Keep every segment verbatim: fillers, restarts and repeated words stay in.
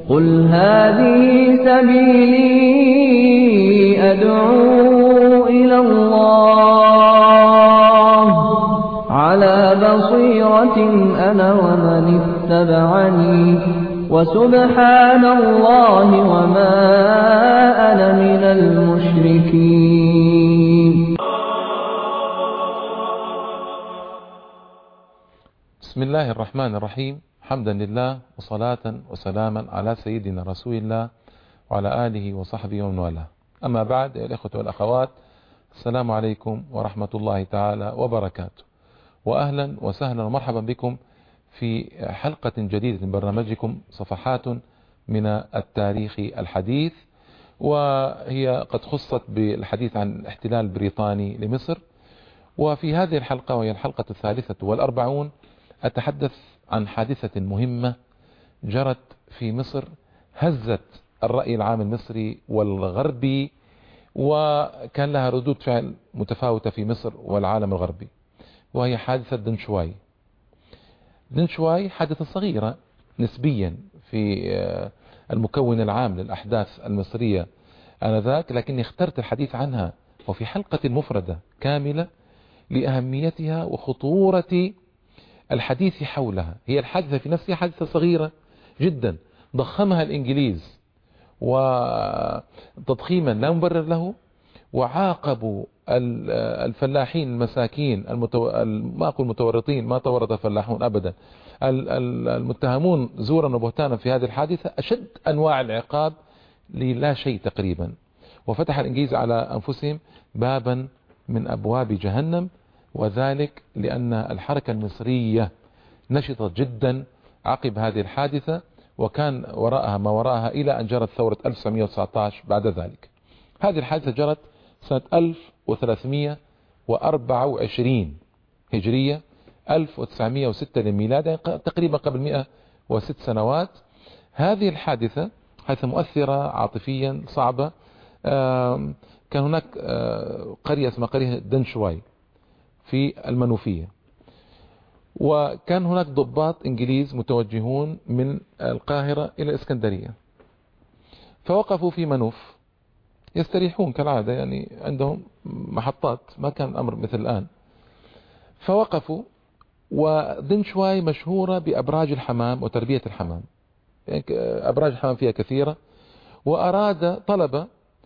قل هذه سبيلي أدعو إلى الله على بصيرة أنا ومن اتبعني وسبحان الله وما أنا من المشركين. بسم الله الرحمن الرحيم. حمدا لله وصلاة وسلاما على سيدنا رسول الله وعلى آله وصحبه ومن والاه. أما بعد، يا الإخوة والأخوات، السلام عليكم ورحمة الله تعالى وبركاته، وأهلا وسهلا ومرحبا بكم في حلقة جديدة من برنامجكم صفحات من التاريخ الحديث، وهي قد خصت بالحديث عن الاحتلال البريطاني لمصر. وفي هذه الحلقة، وهي الحلقة الثالثة والأربعون، أتحدث عن حادثة مهمة جرت في مصر، هزت الرأي العام المصري والغربي، وكان لها ردود فعل متفاوتة في مصر والعالم الغربي، وهي حادثة دنشواي. دنشواي حادثة صغيرة نسبيا في المكون العام للأحداث المصرية آنذاك، لكني اخترت الحديث عنها وفي حلقة مفردة كاملة لأهميتها وخطورة الحديث حولها. هي الحادثة في نفسها حادثة صغيرة جدا ضخمها الإنجليز وتضخيما لا مبرر له، وعاقبوا الفلاحين المساكين المتو... ما أقول متورطين، ما تورط الفلاحون أبدا، المتهمون زورا وبهتانا في هذه الحادثة أشد أنواع العقاب للا شيء تقريبا. وفتح الإنجليز على أنفسهم بابا من أبواب جهنم، وذلك لأن الحركة المصرية نشطت جدا عقب هذه الحادثة، وكان وراءها ما وراءها إلى أن جرت ثورة ألف وتسعمئة وتسعة عشر بعد ذلك. هذه الحادثة جرت سنة ألف وثلاثمئة وأربعة وعشرين هجرية، ألف وتسعمئة وستة للميلاد، تقريبا قبل مئة وست سنوات. هذه الحادثة حادثة مؤثرة عاطفيا صعبة. كان هناك قرية اسمها قرية دنشواي في المنوفية، وكان هناك ضباط إنجليز متوجهون من القاهرة إلى الإسكندرية، فوقفوا في منوف يستريحون كالعادة، يعني عندهم محطات، ما كان الأمر مثل الآن. فوقفوا، ودنشواي مشهورة بأبراج الحمام وتربية الحمام، يعني أبراج الحمام فيها كثيرة، وأراد طلب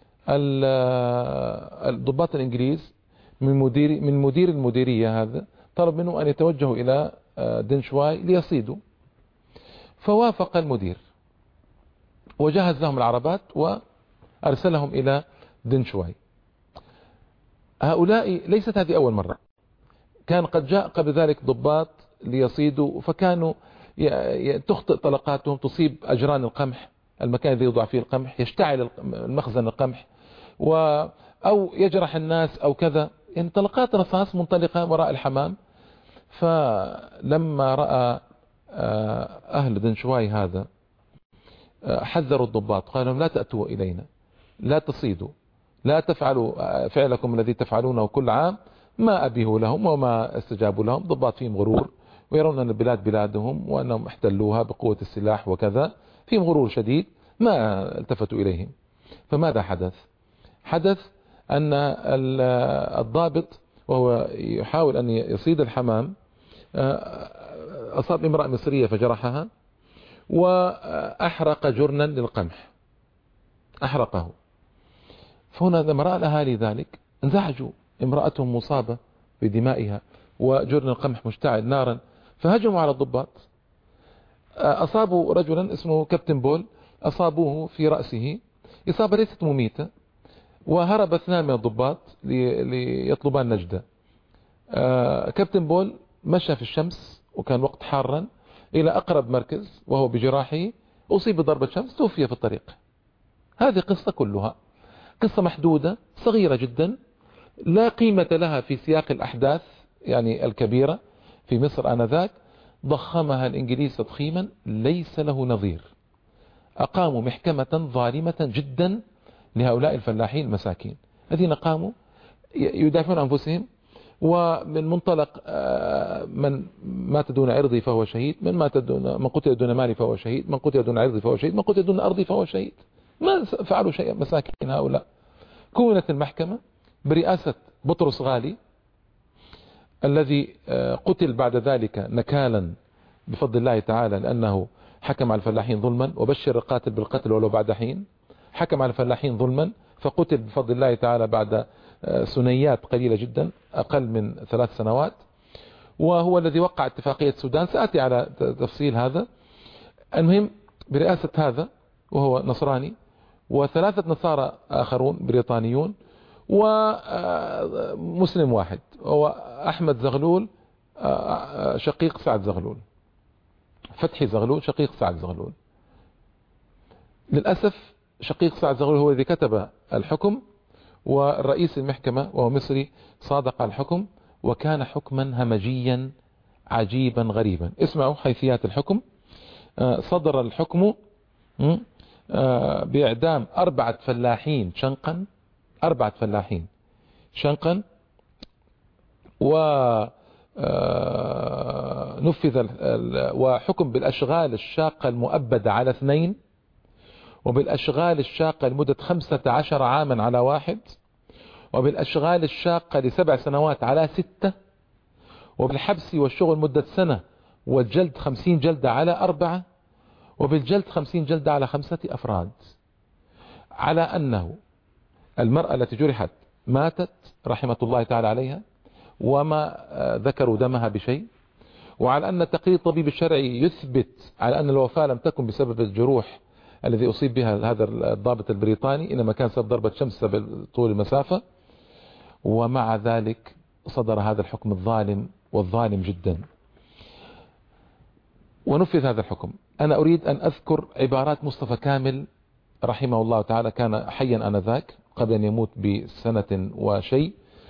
الضباط الإنجليز من مدير من مدير المديرية هذا، طلب منه أن يتوجهوا إلى دنشواي ليصيدوا. فوافق المدير وجهز لهم العربات وأرسلهم إلى دنشواي. هؤلاء ليست هذه أول مرة، كان قد جاء قبل ذلك ضباط ليصيدوا، فكانوا تخطئ طلقاتهم، تصيب أجران القمح، المكان الذي يوضع فيه القمح، يشتعل المخزن القمح، و أو يجرح الناس أو كذا، يعني طلقات رصاص منطلقة وراء الحمام. فلما رأى أهل دنشواي هذا حذروا الضباط، قالوا لهم لا تأتوا إلينا، لا تصيدوا، لا تفعلوا فعلكم الذي تفعلونه كل عام. ما أبيه لهم وما استجابوا لهم. ضباط فيهم غرور، ويرون أن البلاد بلادهم وأنهم احتلوها بقوة السلاح وكذا، فيهم غرور شديد، ما التفتوا إليهم. فماذا حدث؟ حدث أن الضابط وهو يحاول أن يصيد الحمام أصاب امرأة مصرية فجرحها، وأحرق جرنا للقمح، أحرقه. فهنا لما رأى الأهالي ذلك انزعجوا، امرأتهم مصابة بدمائها وجرن القمح مشتعل نارا، فهجموا على الضباط. أصابوا رجلا اسمه كابتن بول، أصابوه في رأسه إصابة ليست مميتة، وهرب اثنان من الضباط ليطلبان نجدة. كابتن بول مشى في الشمس، وكان وقت حارا، إلى أقرب مركز وهو بجراحه، أصيب بضربة شمس، توفي في الطريق. هذه قصة كلها قصة محدودة صغيرة جدا، لا قيمة لها في سياق الأحداث يعني الكبيرة في مصر آنذاك. ضخمها الإنجليز تضخيما ليس له نظير. أقاموا محكمة ظالمة جدا لهؤلاء الفلاحين المساكين الذين قاموا يدافعون عن أنفسهم، ومن منطلق من مات دون عرضي فهو شهيد، من مات دون من قتل دون مالي فهو شهيد، من قتل دون عرضي فهو شهيد، من قتل دون أرضي فهو شهيد. ما فعلوا شيئا مساكين هؤلاء. كونت المحكمة برئاسة بطرس غالي الذي قتل بعد ذلك نكالا بفضل الله تعالى، لأنه حكم على الفلاحين ظلما وبشر القاتل بالقتل ولو بعد حين. حكم على الفلاحين ظلما فقتل بفضل الله تعالى بعد سنيات قليلة جدا، أقل من ثلاث سنوات، وهو الذي وقع اتفاقية السودان. سأتي على تفصيل هذا. المهم برئاسة هذا وهو نصراني، وثلاثة نصارى آخرون بريطانيون، ومسلم واحد هو أحمد زغلول شقيق سعد زغلول، فتحي زغلول شقيق سعد زغلول. للأسف شقيق سعد زغلول هو الذي كتب الحكم، والرئيس المحكمة وهو مصري صادق على الحكم، وكان حكما همجيا عجيبا غريبا. اسمعوا حيثيات الحكم. صدر الحكم بإعدام أربعة فلاحين شنقا، أربعة فلاحين شنقا، ونفذ وحكم بالأشغال الشاقة المؤبدة على اثنين، وبالأشغال الشاقة لمدة خمسة عشر عاما على واحد، وبالأشغال الشاقة لسبع سنوات على ستة، وبالحبس والشغل مدة سنة والجلد خمسين جلدة على أربعة، وبالجلد خمسين جلدة على خمسة أفراد، على أنه المرأة التي جرحت ماتت رحمة الله تعالى عليها وما ذكروا دمها بشيء، وعلى أن التقرير الطبيب الشرعي يثبت على أن الوفاة لم تكن بسبب الجروح الذي أصيب بها هذا الضابط البريطاني، إنما كان سبب ضربة شمس طول المسافة. ومع ذلك صدر هذا الحكم الظالم والظالم جدا، ونفذ هذا الحكم. أنا أريد أن أذكر عبارات مصطفى كامل رحمه الله تعالى، كان حيا آنذاك قبل أن يموت بسنة وشيء.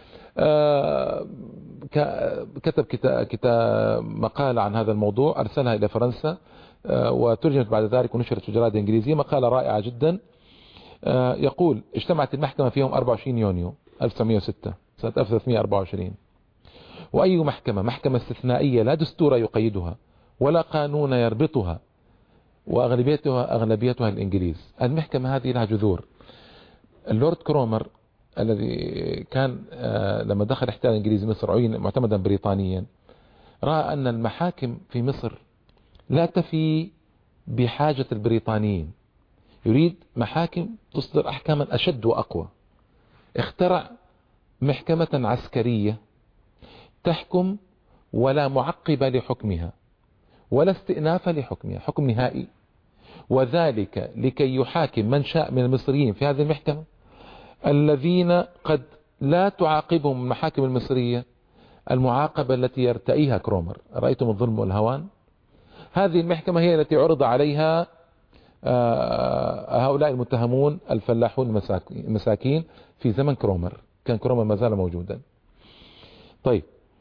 كتب كتاب مقالة عن هذا الموضوع، أرسلها إلى فرنسا وترجمت بعد ذلك ونشرت في الجرائد الإنجليزية. مقالة رائعة جدا. يقول: اجتمعت المحكمة في يوم أربعة وعشرين يونيو ألف وتسعمئة وستة سنة ألف وثلاثمئة وأربعة وعشرين. وأي محكمة محكمة استثنائية لا دستور يقيدها ولا قانون يربطها، وأغلبيتها أغلبيتها الإنجليز. المحكمة هذه لها جذور. اللورد كرومر الذي كان لما دخل احتلال الإنجليزي مصر عين معتمدا بريطانيا، رأى أن المحاكم في مصر لا تفي بحاجة البريطانيين، يريد محاكم تصدر أحكاما أشد وأقوى. اخترع محكمة عسكرية تحكم ولا معقب لحكمها ولا استئناف لحكمها، حكم نهائي، وذلك لكي يحاكم من شاء من المصريين في هذه المحكمة الذين قد لا تعاقبهم المحاكم المصرية المعاقبة التي يرتئيها كرومر. رأيتم الظلم والهوان؟ هذه المحكمة هي التي عرض عليها هؤلاء المتهمون الفلاحون المساكين في زمن كرومر، كان كرومر ما زال موجودا. طيب،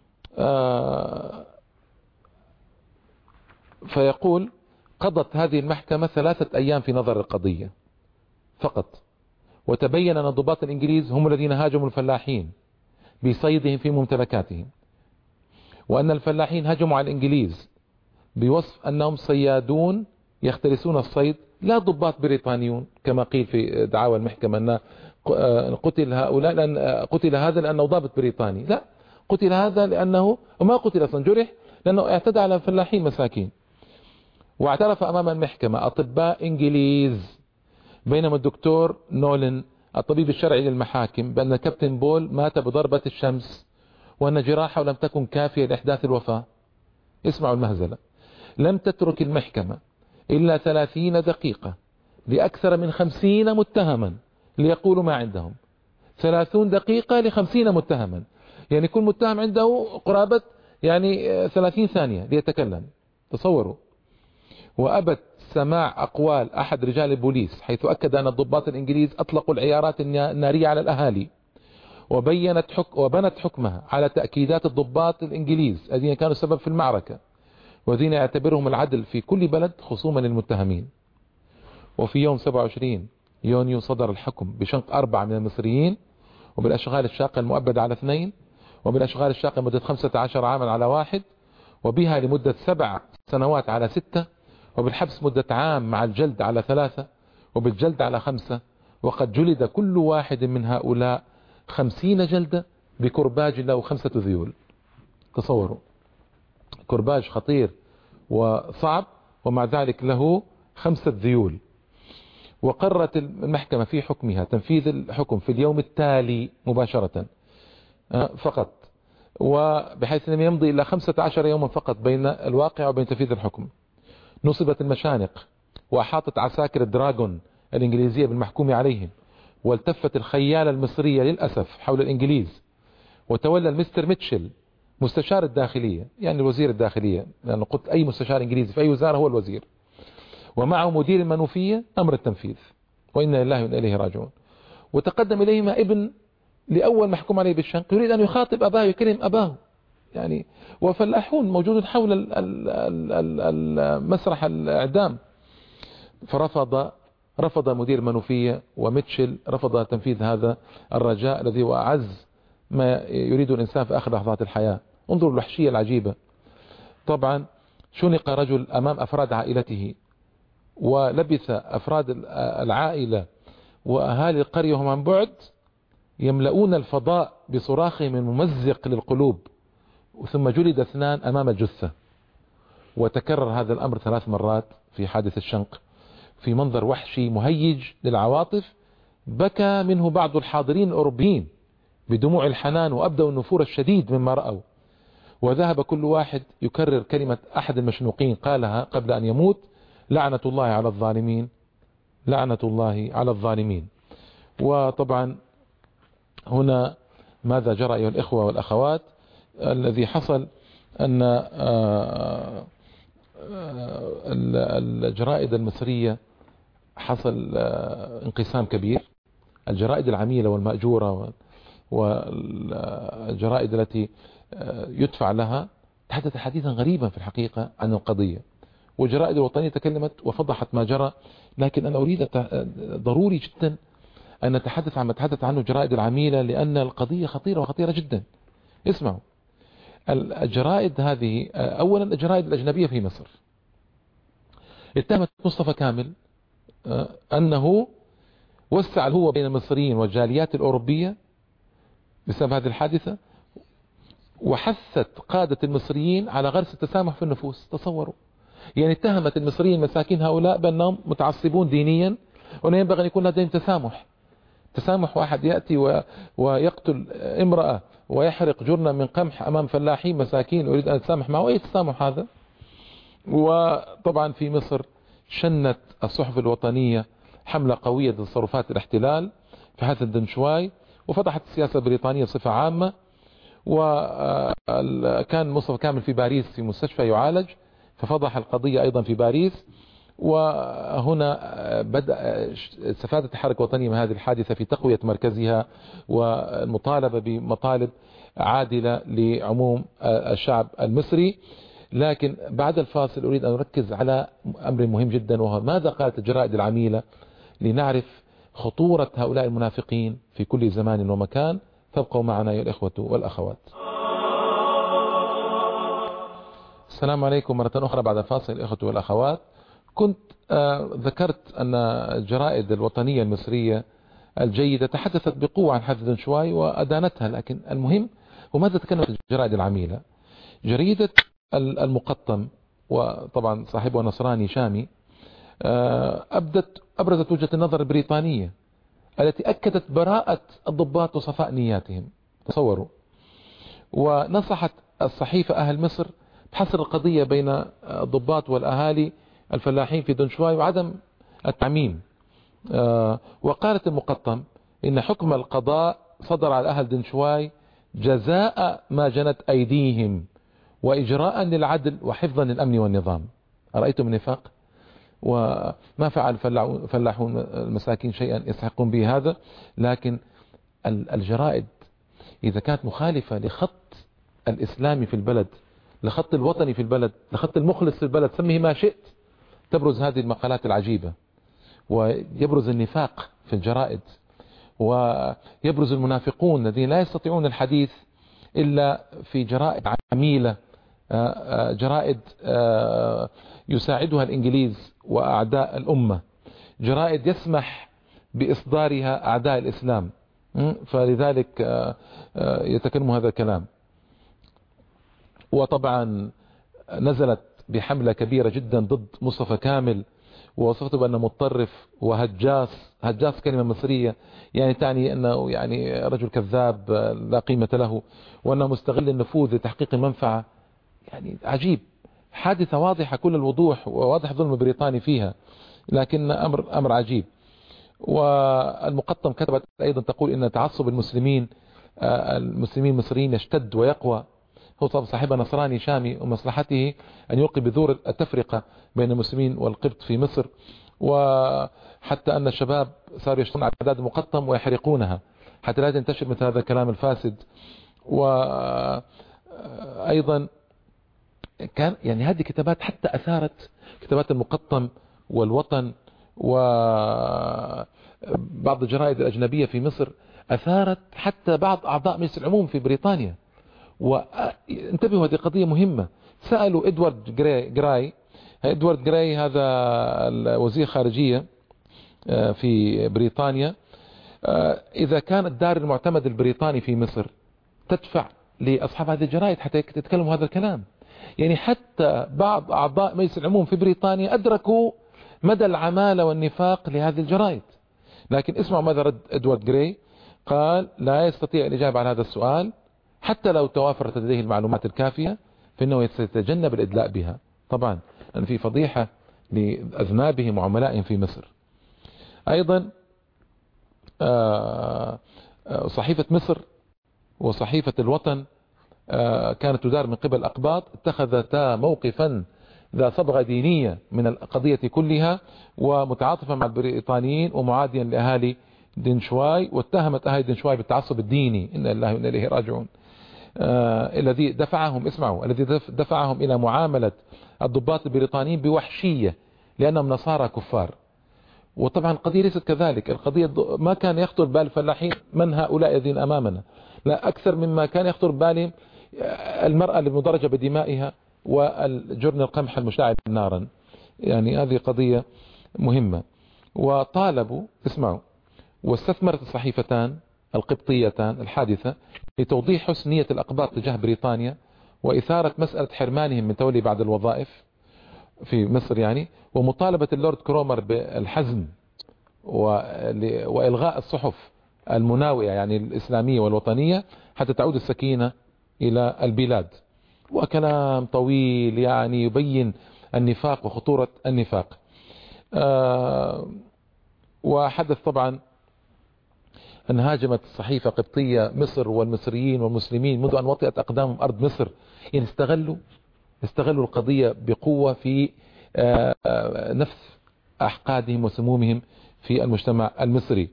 فيقول: قضت هذه المحكمة ثلاثة أيام في نظر القضية فقط، وتبين أن الضباط الإنجليز هم الذين هاجموا الفلاحين بصيدهم في ممتلكاتهم، وأن الفلاحين هجموا على الإنجليز بوصف أنهم صيادون يختلسون الصيد، لا ضباط بريطانيون كما قيل في دعاوى المحكمة أن قتل هؤلاء لأن قتل هذا لأنه ضابط بريطاني. لا، قتل هذا لأنه وما قتل أصلا، جرح لأنه اعتدى على الفلاحين مساكين. واعترف أمام المحكمة أطباء إنجليز، بينما الدكتور نولن الطبيب الشرعي للمحاكم، بأن كابتن بول مات بضربة الشمس وأن جراحه لم تكن كافية لإحداث الوفاة. اسمعوا المهزلة. لم تترك المحكمة إلا ثلاثين دقيقة لأكثر من خمسين متهما ليقولوا ما عندهم. ثلاثون دقيقة لخمسين متهما، يعني كل متهم عنده قرابة يعني ثلاثين ثانية ليتكلم. تصوروا. وأبت سماع أقوال أحد رجال البوليس، حيث أكد أن الضباط الإنجليز أطلقوا العيارات النارية على الأهالي، وبينت حك وبنت حكمها على تأكيدات الضباط الإنجليز الذين كانوا سبب في المعركة، والذين يعتبرهم العدل في كل بلد خصوما للمتهمين. وفي يوم سبعة وعشرين يونيو صدر الحكم بشنق أربعة من المصريين، وبالأشغال الشاقة المؤبدة على اثنين، وبالأشغال الشاقة مدة خمسة عشر عاما على واحد، وبها لمدة سبع سنوات على ستة، وبالحبس مدة عام مع الجلد على ثلاثة، وبالجلد على خمسة. وقد جلد كل واحد من هؤلاء خمسين جلدة بكرباج له خمسة ذيول. تصوروا، كرباج خطير وصعب ومع ذلك له خمسة ذيول. وقررت المحكمة في حكمها تنفيذ الحكم في اليوم التالي مباشرة فقط، وبحيث لم يمضي إلا خمسة عشر يوما فقط بين الواقع وبين تنفيذ الحكم. نصبت المشانق وأحاطت عساكر الدراغون الإنجليزية بالمحكوم عليهم، والتفت الخيالة المصرية للأسف حول الإنجليز، وتولى المستر ميتشل مستشار الداخلية، يعني الوزير الداخلية، لأنه قلت أي مستشار إنجليزي في أي وزارة هو الوزير، ومعه مدير المنوفية أمر التنفيذ، وإنا لله وإنا إليه راجعون. وتقدم إليهما ابن لأول محكوم عليه بالشنق يريد أن يخاطب أباه يكلم أباه يعني، وفلاحون موجودون حول المسرح الإعدام. فرفض رفض مدير المنوفية وميتشل رفض تنفيذ هذا الرجاء الذي هو أعز ما يريد الإنسان في آخر لحظات الحياة. انظروا الوحشية العجيبة. طبعا شنق رجل أمام أفراد عائلته، ولبث أفراد العائلة وأهالي القرية هم عن بعد يملؤون الفضاء بصراخهم الممزق للقلوب، ثم جلد اثنان أمام الجثة. وتكرر هذا الأمر ثلاث مرات في حادث الشنق في منظر وحشي مهيج للعواطف، بكى منه بعض الحاضرين الأوروبيين بدموع الحنان وأبدوا النفور الشديد مما رأوا. وذهب كل واحد يكرر كلمة أحد المشنوقين قالها قبل أن يموت: لعنة الله على الظالمين، لعنة الله على الظالمين. وطبعا هنا ماذا جرى أيها الإخوة والأخوات؟ الذي حصل أن الجرائد المصرية حصل انقسام كبير. الجرائد العميلة والمأجورة والجرائد التي يدفع لها تحدث حديثا غريبا في الحقيقة عن القضية، والجرائد الوطنية تكلمت وفضحت ما جرى. لكن أنا أريد ضروري جدا أن نتحدث عن ما تحدث عنه الجرائد العميلة، لأن القضية خطيرة وخطيرة جدا. اسمعوا، الجرائد هذه أولا الجرائد الأجنبية في مصر اتهمت مصطفى كامل أنه وسع الهوة بين المصريين والجاليات الأوروبية بسبب هذه الحادثة، وحثت قادة المصريين على غرس التسامح في النفوس. تصوروا، يعني اتهمت المصريين مساكين هؤلاء بأنهم متعصبون دينيا وأنه ينبغي أن يكون لديهم تسامح. تسامح واحد يأتي و... ويقتل امرأة ويحرق جرنة من قمح أمام فلاحين مساكين ويريد أن يتسامح معه؟ أي تسامح هذا؟ وطبعا في مصر شنت الصحف الوطنية حملة قوية ضد تصرفات الاحتلال في حادث دنشواي، وفضحت السياسة البريطانية بصفة عامة. وكان مصطفى كامل في باريس في مستشفى يعالج، ففضح القضية أيضا في باريس. وهنا بدأ استفادت الحركة الوطنية من هذه الحادثة في تقوية مركزها والمطالبة بمطالب عادلة لعموم الشعب المصري. لكن بعد الفاصل أريد أن أركز على أمر مهم جدا، وهو ماذا قالت الجرائد العميلة، لنعرف خطورة هؤلاء المنافقين في كل زمان ومكان. فابقوا معنا يا الإخوة والأخوات. السلام عليكم مرة أخرى بعد الفاصل الإخوة والأخوات. كنت آه ذكرت أن الجرائد الوطنية المصرية الجيدة تحدثت بقوة عن حادث دنشواي وأدانتها، لكن المهم وماذا تكلمت الجرائد العميلة. جريدة المقطم، وطبعا صاحبه نصراني شامي، آه أبدت أبرزت وجهة النظر البريطانية التي أكدت براءة الضباط وصفاء نياتهم. تصوروا. ونصحت الصحيفة أهل مصر بحصر القضية بين الضباط والأهالي الفلاحين في دنشواي وعدم التعميم. وقالت المقطم إن حكم القضاء صدر على أهل دنشواي جزاء ما جنت أيديهم وإجراء للعدل وحفظا للأمن والنظام. أرأيتم النفاق؟ وما فعل فلاحون المساكين شيئا يستحقون به هذا. لكن الجرائد إذا كانت مخالفة لخط الإسلامي في البلد، لخط الوطني في البلد، لخط المخلص في البلد، سميه ما شئت، تبرز هذه المقالات العجيبة، ويبرز النفاق في الجرائد، ويبرز المنافقون الذين لا يستطيعون الحديث إلا في جرائد عميلة، جرائد يساعدها الإنجليز وأعداء الأمة، جرائد يسمح بإصدارها أعداء الإسلام، فلذلك يتكلم هذا الكلام. وطبعا نزلت بحملة كبيرة جدا ضد مصطفى كامل، ووصفته بأنه متطرف وهجاس. هجاس كلمة مصرية يعني تعني أنه يعني رجل كذاب لا قيمة له، وأنه مستغل النفوذ لتحقيق المنفعة. يعني عجيب، حادثة واضحة كل الوضوح، وواضح ظلم بريطاني فيها، لكن أمر أمر عجيب. والمقطم كتبت أيضا تقول إن تعصب المسلمين المسلمين المصريين يشتد ويقوى. هو طبعا صاحبها نصراني شامي، ومصلحته أن يلقي بذور التفرقة بين المسلمين والقبط في مصر، وحتى أن الشباب صاروا يشترون أعداد المقطم ويحرقونها حتى لا تنتشر مثل هذا الكلام الفاسد. وأيضا كان يعني هذه كتابات حتى أثارت كتابات المقطم والوطن وبعض الجرائد الأجنبية في مصر، أثارت حتى بعض أعضاء مجلس العموم في بريطانيا. وانتبهوا، هذه قضية مهمة. سألوا إدوارد جراي, جراي إدوارد جراي هذا وزير خارجية في بريطانيا، إذا كان الدار المعتمد البريطاني في مصر تدفع لأصحاب هذه الجرائد حتى يتكلموا هذا الكلام. يعني حتى بعض أعضاء مجلس العموم في بريطانيا أدركوا مدى العمالة والنفاق لهذه الجرائد. لكن اسمعوا ماذا رد إدوارد جراي. قال لا يستطيع الإجابة على هذا السؤال، حتى لو توافرت لديه المعلومات الكافية فإنه سيتجنب الإدلاء بها. طبعا أن في فضيحة لأذنابهم وعملائهم في مصر. أيضا صحيفة مصر وصحيفة الوطن كانت تدار من قبل أقباط، اتخذتا موقفا ذا صبغة دينية من القضية كلها، ومتعاطفة مع البريطانيين ومعاديا لأهالي دنشواي، واتهمت أهالي دنشواي بالتعصب الديني. إن الله وإنا إليه راجعون. آه الذي دفعهم اسمعوا الذي دفعهم إلى معاملة الضباط البريطانيين بوحشية لأنهم نصارى كفار. وطبعا القضية ليست كذلك. القضية ما كان يخطر بال الفلاحين من هؤلاء الذين أمامنا، لا أكثر مما كان يخطر بالهم المرأة المدرجة بدمائها والجرن القمح المشتعل نارا. يعني هذه قضية مهمة. وطالبوا اسمعوا واستثمرت الصحيفتان القبطيتان الحادثة لتوضيح حسن نية الأقباط تجاه بريطانيا، وإثارة مسألة حرمانهم من تولي بعض الوظائف في مصر يعني، ومطالبة اللورد كرومر بالحزم وإلغاء الصحف المناوئة يعني الإسلامية والوطنية حتى تعود السكينة إلى البلاد. وكلام طويل يعني يبين النفاق وخطورة النفاق. آه وحدث طبعا أن هاجمت الصحيفة قبطية مصر والمصريين والمسلمين منذ أن وطئت أقدامهم أرض مصر. يعني استغلوا استغلوا القضية بقوة في نفس أحقادهم وسمومهم في المجتمع المصري،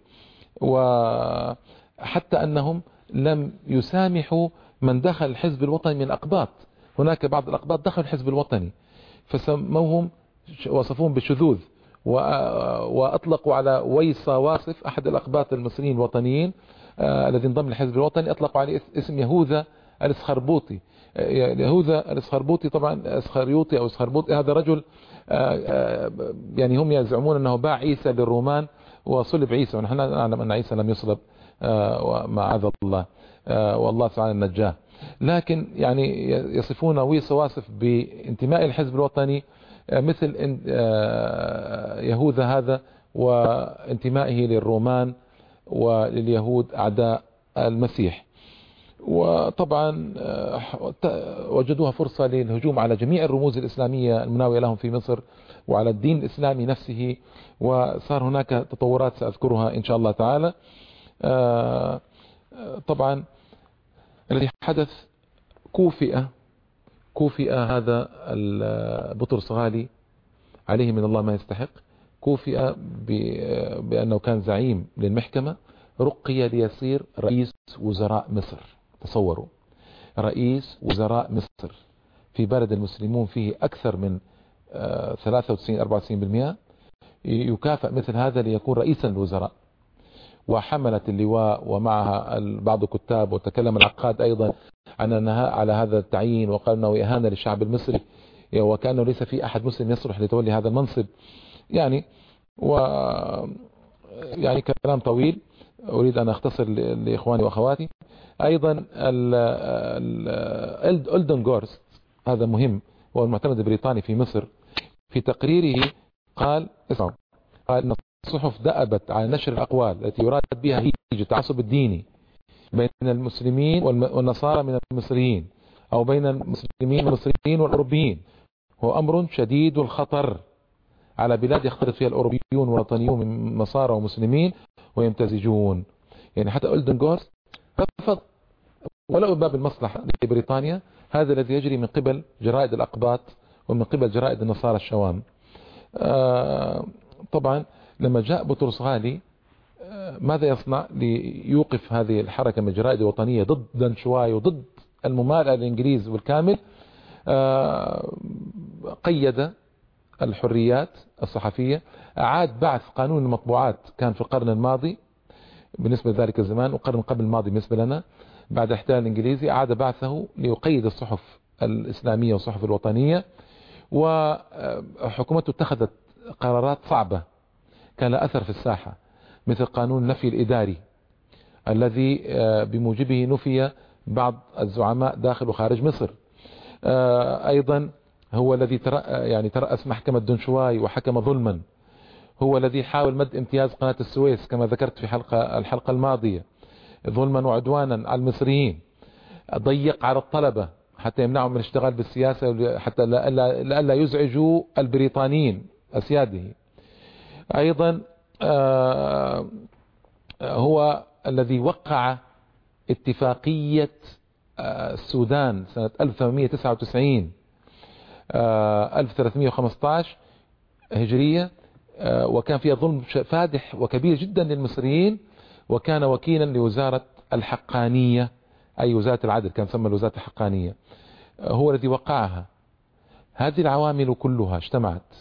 وحتى أنهم لم يسامحوا من دخل الحزب الوطني من الأقباط. هناك بعض الأقباط دخلوا الحزب الوطني فسموهم وصفوهم بالشذوذ، وأطلقوا على ويصة واصف أحد الأقباط المصريين الوطنيين آه الذي انضم للحزب الوطني، أطلقوا عليه اسم يهوذا الاسخربوطي. يهوذا الاسخربوطي طبعا اسخريوطي أو اسخربوطي هذا رجل آه آه يعني هم يزعمون أنه باع عيسى للرومان وصلب عيسى، ونحن نعلم أن عيسى لم يصلب آه معاذ الله آه والله تعالى نجاه. لكن يعني يصفون ويصة واصف بانتماء الحزب الوطني مثل يهوذا هذا وانتمائه للرومان ولليهود أعداء المسيح. وطبعا وجدوها فرصة للهجوم على جميع الرموز الإسلامية المناوية لهم في مصر وعلى الدين الإسلامي نفسه، وصار هناك تطورات سأذكرها إن شاء الله تعالى. طبعا الذي حدث كوفئ كوفئ هذا بطرس غالي عليه من الله ما يستحق، كوفئ بأنه كان زعيم للمحكمة، رقي ليصير رئيس وزراء مصر. تصوروا رئيس وزراء مصر في بلد المسلمون فيه أكثر من ثلاثة وتسعين أربعة وتسعين بالمئة، يكافئ مثل هذا ليكون رئيسا للوزراء. وحملت اللواء ومعها بعض الكتاب، وتكلم العقاد أيضا عنها على هذا التعيين، وقال أنه إهانة للشعب المصري، وكأنه ليس في أحد مسلم يصلح لتولي هذا المنصب. يعني و يعني كلام طويل أريد أن أختصر لإخواني وأخواتي. أيضا ألدون غورست، هذا مهم، هو المعتمد البريطاني في مصر، في تقريره قال اسمعوا قال أن الصحف دأبت على نشر الأقوال التي يراد بها هيج التعصب الديني بين المسلمين والنصارى من المصريين، أو بين المسلمين والمصريين والأوروبيين. هو أمر شديد الخطر على بلاد يختلط فيها الأوروبيون والوطنيون من نصارى ومسلمين ويمتزجون. يعني حتى ألدون غورست رفض ولو باب المصلحة لبريطانيا هذا الذي يجري من قبل جرائد الأقباط ومن قبل جرائد النصارى الشوام. آه طبعا لما جاء بطرس غالي آه ماذا يصنع ليوقف هذه الحركة من الجرائد الوطنية ضد دنشواي وضد الممالئة الإنجليز بالكامل؟ آه قيد الحريات الصحفية، أعاد بعث قانون المطبوعات، كان في القرن الماضي بالنسبة لذلك الزمان وقرن قبل الماضي بالنسبة لنا بعد احتلال الإنجليزي، أعاد بعثه ليقيد الصحف الإسلامية والصحف الوطنية. وحكومته اتخذت قرارات صعبة كان لها أثر في الساحة، مثل قانون النفي الإداري الذي بموجبه نفي بعض الزعماء داخل وخارج مصر. أيضا هو الذي يعني ترأس محكمة دنشواي وحكم ظلما، هو الذي حاول مد امتياز قناة السويس كما ذكرت في حلقة الحلقة الماضية ظلما وعدوانا على المصريين، ضيق على الطلبة حتى يمنعهم من الاشتغال بالسياسة حتى لا يزعجوا البريطانيين أسياده. أيضا هو الذي وقع اتفاقية السودان سنة ألف وثمانمئة وتسعة وتسعين ألف وثلاثمئة وخمسة عشر هجرية، وكان فيها ظلم فادح وكبير جدا للمصريين، وكان وكيلا لوزارة الحقانية أي وزارة العدل، كان سمى وزارة الحقانية، هو الذي وقعها. هذه العوامل كلها اجتمعت،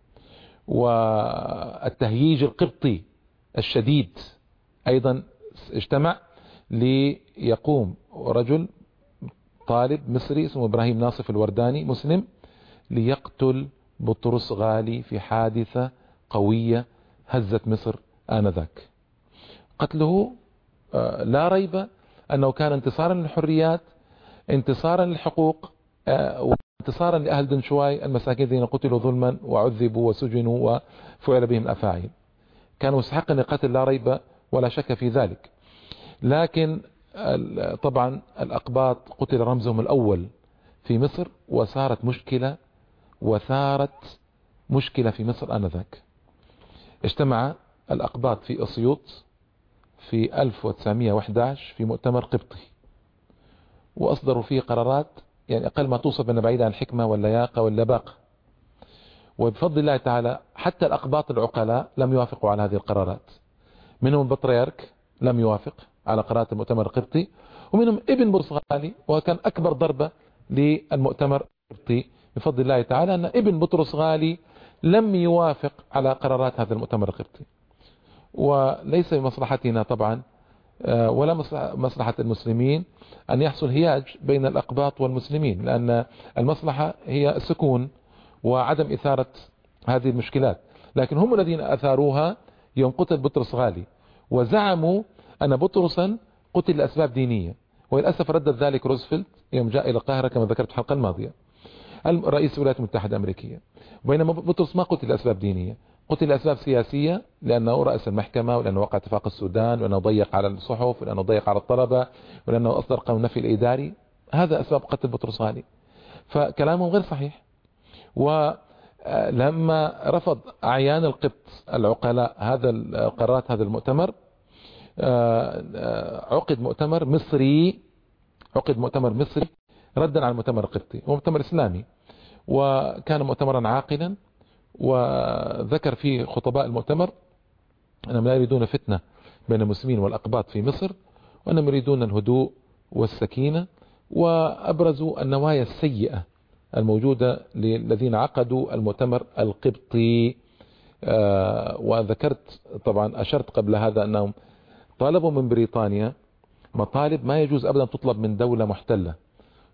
والتهييج القبطي الشديد أيضا اجتمع ليقوم رجل طالب مصري اسمه إبراهيم ناصف الورداني مسلم ليقتل بطرس غالي في حادثة قوية هزت مصر آنذاك. قتله لا ريب أنه كان انتصارا للحريات، انتصارا للحقوق، وانتصارا لأهل دنشواي المساكين الذين قتلوا ظلما وعذبوا وسجنوا وفعل بهم الأفاعيل، كانوا مستحقا للقتل لا ريب ولا شك في ذلك. لكن طبعا الأقباط قتل رمزهم الأول في مصر، وصارت مشكلة وثارت مشكلة في مصر آنذاك. اجتمع الأقباط في أسيوط في ألف وتسعمئة وأحد عشر في مؤتمر قبطي، وأصدروا فيه قرارات يعني أقل ما توصف أنها بعيدة عن الحكمة واللياقة واللباقة. وبفضل الله تعالى حتى الأقباط العقلاء لم يوافقوا على هذه القرارات، منهم البطريرك لم يوافق على قرارات المؤتمر القبطي، ومنهم ابن برصغالي، وكان أكبر ضربة للمؤتمر القبطي بفضل الله تعالى أن ابن بطرس غالي لم يوافق على قرارات هذا المؤتمر القبطي. وليس بمصلحتنا طبعا ولا مصلحة المسلمين أن يحصل هياج بين الأقباط والمسلمين، لأن المصلحة هي السكون وعدم إثارة هذه المشكلات، لكن هم الذين أثاروها يوم قتل بطرس غالي، وزعموا أن بطرسا قتل لأسباب دينية، وللأسف ردت ذلك روزفلت يوم جاء إلى القاهرة كما ذكرت في الحلقة الماضية، رئيس الولايات المتحدة الأمريكية، بينما بطرس ما قتل لأسباب دينية، قتل لأسباب سياسية، لأنه رأس المحكمة، ولأنه وقع اتفاق السودان، ولأنه ضيق على الصحف، ولأنه ضيق على الطلبة، ولأنه أصدر قانون النفي الإداري. هذا أسباب قتل بطرس غالي، فكلامهم غير صحيح. ولما رفض أعيان القبط العقلاء هذا القرارات هذا المؤتمر، عقد مؤتمر مصري عقد مؤتمر مصري ردا على المؤتمر القبطي، هو مؤتمر إسلامي، وكان مؤتمرا عاقلا، وذكر فيه خطباء المؤتمر أنهم لا يريدون فتنة بين المسلمين والأقباط في مصر، وأنهم يريدون الهدوء والسكينة، وأبرزوا النوايا السيئة الموجودة للذين عقدوا المؤتمر القبطي. وذكرت طبعا أشرت قبل هذا أنهم طالبوا من بريطانيا مطالب ما يجوز أبدا تطلب من دولة محتلة،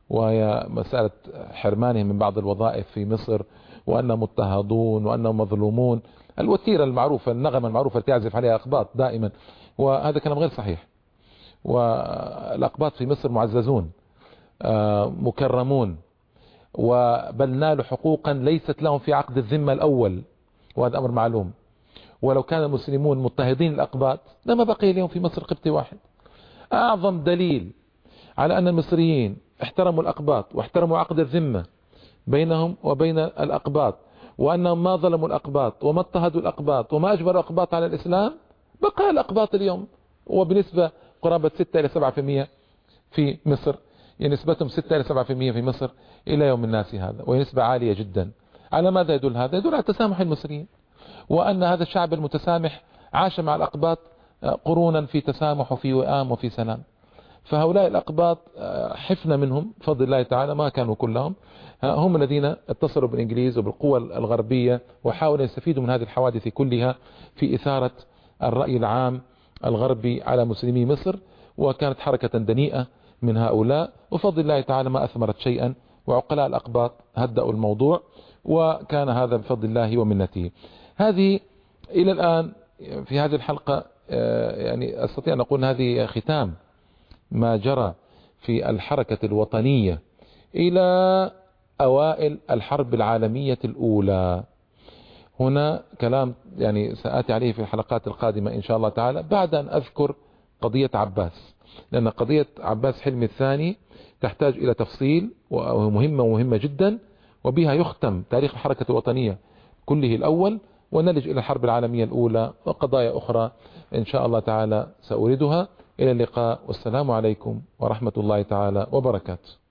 وهي مسألة حرمانهم من بعض الوظائف في مصر، وأنهم مضطهدون وأنهم مظلومون، الوتيرة المعروفة، النغمة المعروفة التي يعزف عليها أقباط دائما، وهذا كلام غير صحيح. والأقباط في مصر معززون مكرمون، وبل نالوا حقوقا ليست لهم في عقد الذمة الأول، وهذا أمر معلوم. ولو كان المسلمون مضطهدين الأقباط لما بقي اليوم في مصر قبطي واحد. أعظم دليل على أن المصريين احترموا الأقباط واحترموا عقد الذمة بينهم وبين الأقباط، وأنهم ما ظلموا الأقباط وما اضطهدوا الأقباط وما أجبروا الأقباط على الإسلام، بقى الأقباط اليوم وبنسبة قرابة ستة إلى سبعة بالمئة في مصر، يعني نسبتهم ستة إلى سبعة بالمئة في مصر إلى يوم الناس هذا، وهي نسبة عالية جدا. على ماذا يدل هذا؟ يدل على تسامح المصريين، وأن هذا الشعب المتسامح عاش مع الأقباط قرونا في تسامح وفي وئام وفي سلام. فهؤلاء الأقباط حفنا منهم بفضل الله تعالى، ما كانوا كلهم، هم الذين اتصلوا بالإنجليز وبالقوى الغربية وحاولوا يستفيدوا من هذه الحوادث كلها في إثارة الرأي العام الغربي على مسلمي مصر، وكانت حركة دنيئة من هؤلاء، وفضل الله تعالى ما أثمرت شيئا، وعقلاء الأقباط هدأوا الموضوع، وكان هذا بفضل الله ومنته. هذه إلى الآن في هذه الحلقة يعني أستطيع أن أقول هذه ختام ما جرى في الحركة الوطنية إلى أوائل الحرب العالمية الأولى. هنا كلام يعني سآتي عليه في الحلقات القادمة إن شاء الله تعالى، بعد أن أذكر قضية عباس، لأن قضية عباس حلمي الثاني تحتاج إلى تفصيل ومهمة ومهمة جدا، وبها يختم تاريخ الحركة الوطنية كله الأول، ونلج إلى الحرب العالمية الأولى وقضايا أخرى إن شاء الله تعالى سأوردها. إلى اللقاء، والسلام عليكم ورحمة الله تعالى وبركاته.